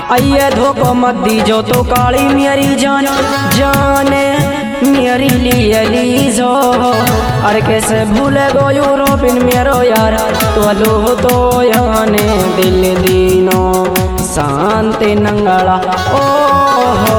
आइए धोखो मत दीजो तो काली मेरी जान जाने मेरी लीजो। अरे कैसे भूले गो यू रोबिन मेरो यार तो लो तो याने दिल दीनो शांति नंगला ओ हो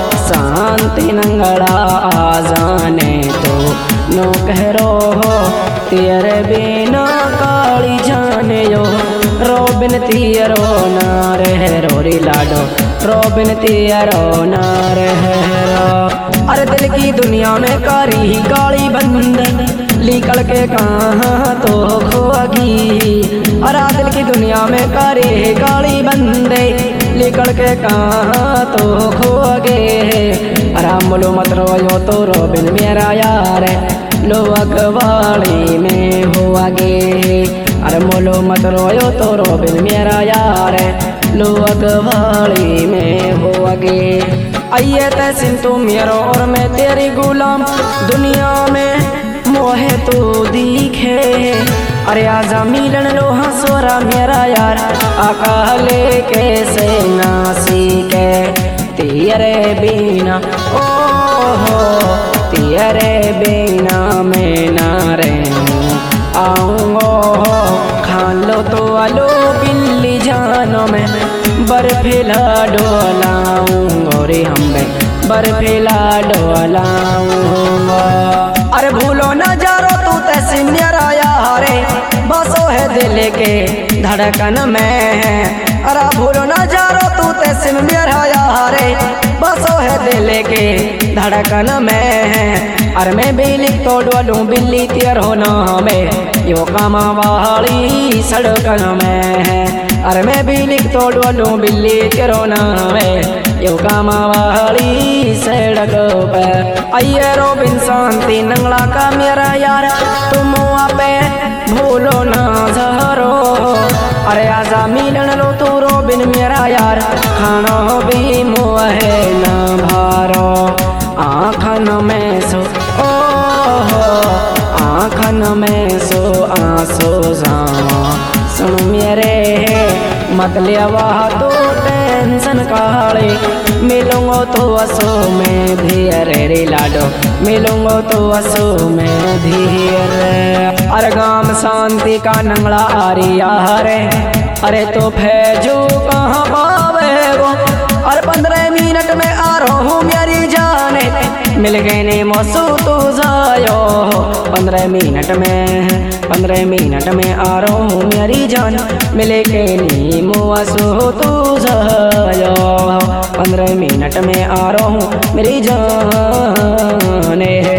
शांति नंगला आ जाने तो नो कहरो हो तेरे बिना काली जाने यो रोबिन तियरो ना रहे रोरी लाडो रोबिन तियरो ना रहे रो। अरे दिल की दुनिया में कारी काली बंद निकल के कहाँ तो खोगी। अरे दिल की दुनिया में कारी काली बंदे निकल के कहाँ तो खोगे। अरे मुलो मत रोयो तो रोबिन मेरा यार लो अखबारी में हो आगे। अरे मोलो मत रोयो तो रोबिन मेरा यार लो अखबारी में हो आगे। आइए तैसिन तू मेरो और मैं तेरी गुलाम दुनिया में मोहे तो दिखे। अरे आजा मिलन लो हंसोरा मेरा यार अकाले कैसे नासी के तेरे बिना ओ हो तेरे बिना मैं ना रहूं आऊंगो खान लो तो आलो बिल्ली जानो में बर्फीला डोलाऊंगो रे हम बर्फीला डोलाऊंगो। अरे भूलो न जारो तू तैसी मेरा यारे बसो है दिल के धड़कन में। अरे भूलो न जारो तू तैसी मेरा यारे बसो है दिल के धड़कन में। अरे मैं बिल्ली तो डोलूं बिल्ली तेर हो में यो कामा वाली सड़कन में। अरे मैं बिल्ली तो डोलूं बिल्ली तेरो में यो कामा वाली सड़क पे। आइए रोबिन शांति नंगला का मेरा यार तुम पे भूलो ना जहरो। अरे आजा मिलन लो तू रोबिन मेरा यार खाना भी मुहे ना भारो आँखन में सो ओ हो आँखन में सो आंसू जावा सुन मेरे मतलब तो टेंशन काले मिलूंगो तो असो में धीर रे लाडो मिलूंगो तो असो में धीर। अरे गाम शांति का नंगला आ रिया रे अरे तो फैजू कहाँ पावे वो। अरे 15 मिनट में आ रहा हूँ मेरी जाने मिल गए ने मौसू तू जायो 15 मिनट में आ रहा हूँ मेरी जान मिले के नी मौसू तू जायो 15 मिनट में आ रहा हूँ मेरी जान।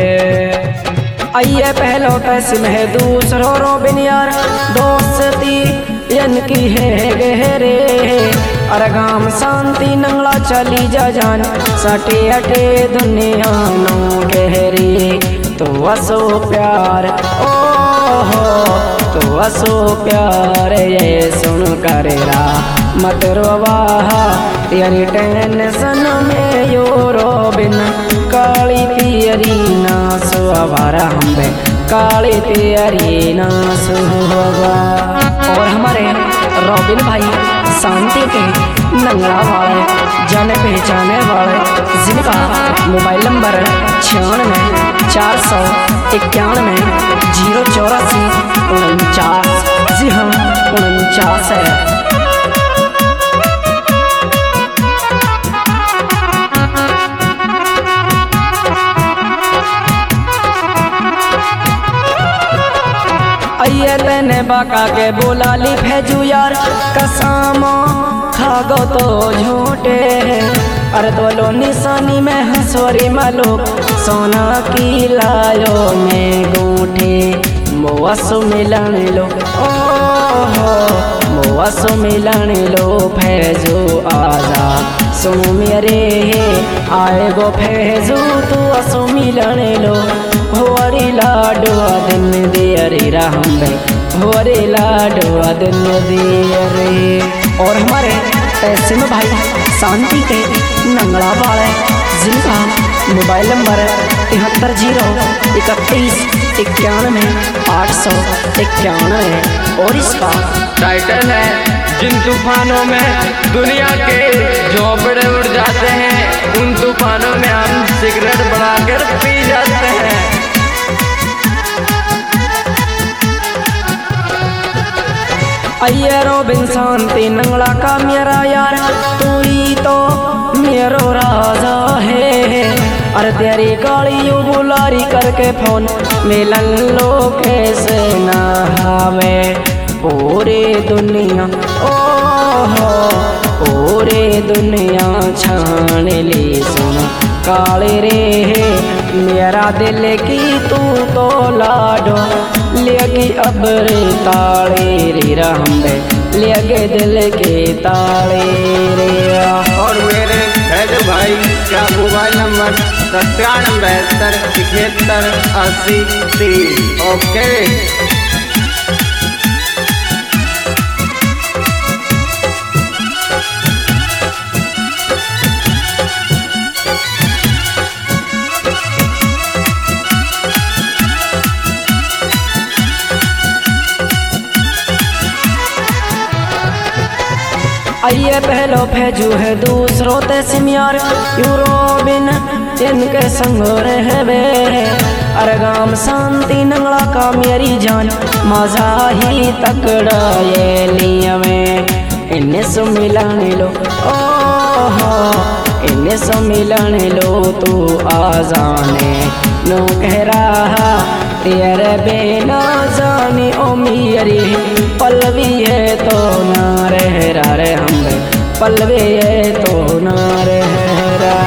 आइए पहलो पैसे है दूसरो रोबिन यार दोस्ती यन की है गहरे। अरे गाम शांति नंगला चली जा जान सटे अटे दुनिया नो गहरी तो असो प्यार ओ हो तो असो प्यार ये सुन करेरा मत रोवाहा तेरी टेंशन में यो रोबिन काली तेरी ना सुवारा हमें काली तेरी ना सुवा। और हमारे रोबिन भाई शांति के नंगला वाले जाने पहचाने वाले जिनका मोबाइल नंबर 96 491 084 49 जी हाँ 49 है। आइए तेने बाका के बोला ली भेजू यार कसम खागो तो झूठे। अरे तो लो निशानी में हंसोरी मालो सोना की लायो में गूठे मोसो मिलन लो ओ हो मोसो मिलन लो भेजू आजा सुनो मेरे आए गो भेजू तू असो मिलन लो होरी लाडवा दिन दियरी राम होरी लाडवा दिन दियरी। और हमारे पैसे में भाई शांति के नंगला वाले जिनका मोबाइल नंबर 73 031 91 891 और इसका टाइटल है जिन तूफानों में दुनिया के झोंपड़े उड़ जाते हैं, उन तूफानों में हम सिगरेट बढ़ाकर पी जाते हैं। आइए रोबिन शांति नंगला का मेरा यार, तू ही तो मेरो राजा है। अरे तेरी गाड़ियों बुलारी करके फोन मिलन लो कैसे ना हवे पूरे दुनिया, ओहो पूरे दुनिया छान ली सुन काले रे मेरा दिल की तू तो लाडो लेगी अब रे ताले रे रहम्बे लेगे दिल के ताले रे। और मेरे भैजू भाई का मोबाइल नंबर 9772718030। ओके। आइए पहलो भेजू है दूसरो ते सिमियार यूरोबिन इनके संग रहबे। अरे गाम शांति नंगला का मेरी जान मजा ही तकड़ा ये लिया में इन्हें सो मिलन लो, ओहो इन्हें सो मिलन लो तू आजाने नो कह रहा तेरे बेना जानी ओ मेरी पलवी है तो ना रह रे हम पलवे है तो ना रह रा।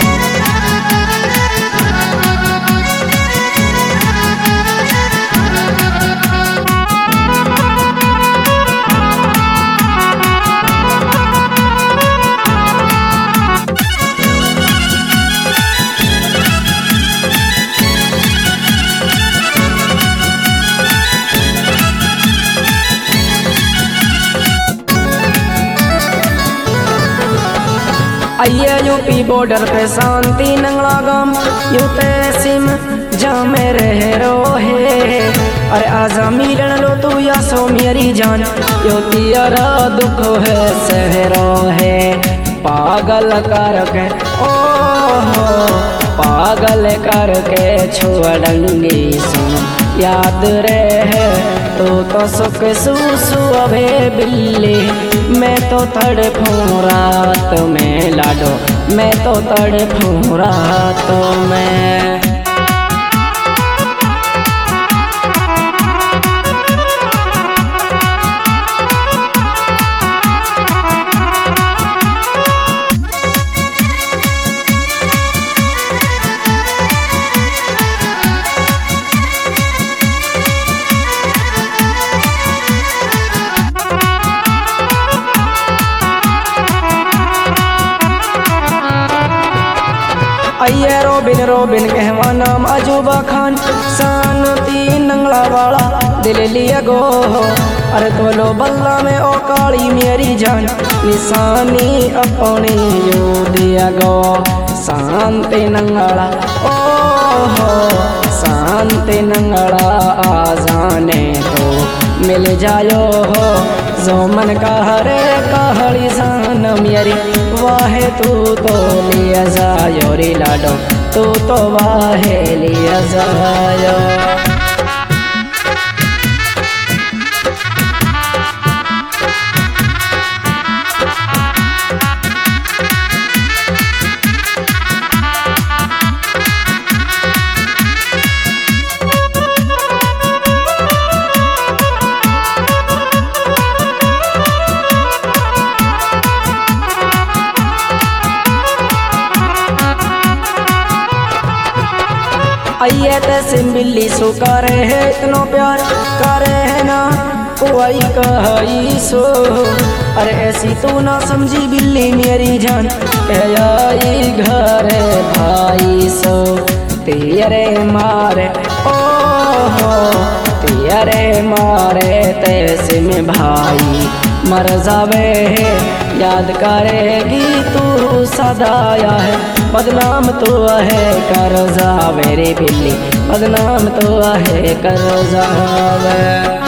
आइए यूपी बॉर्डर पे शांति नंगला गाम यू तहसीम जामे रह रो है। अरे आजा मिलन लो तू या सो मेरी जान यो तेरा दुख है सहरो है पागल करके, ओहो पागल करके छोड़ंगी सुन याद रहे तो सुख सुसु अभे बिल्ली मैं तो तड़पूं रात में लाडो मैं तो तड़पूं रात में। आइए रोबिन रोबिन कहवा नाम अजूबा खान शांति नंगला वाला दिल लिया गो। अरे तो लो बल्ला में ओ काली मेरी जान निशानी अपनी यू दिया गो शांति नंगला, ओहो शांति नंगला आ जाने तो मिल जायो हो जो मन कहरे कहड़ी जान मेरी वाहे तू तो लिया जायो रे लाडो तू तो वाहे लिया जायो। आइए तैसे बिल्ली सो करे है इतनो प्यार करे है ना कोई कही सो। अरे ऐसी तू ना समझी बिल्ली मेरी जान आई घर भाई सो तेरे मारे, ओहो तेरे मारे तैसे में भाई मर जावे है याद करेगी तू सदाया है बदनाम तो है कर जावे रे बिल्ली बदनाम तो है कर जावे।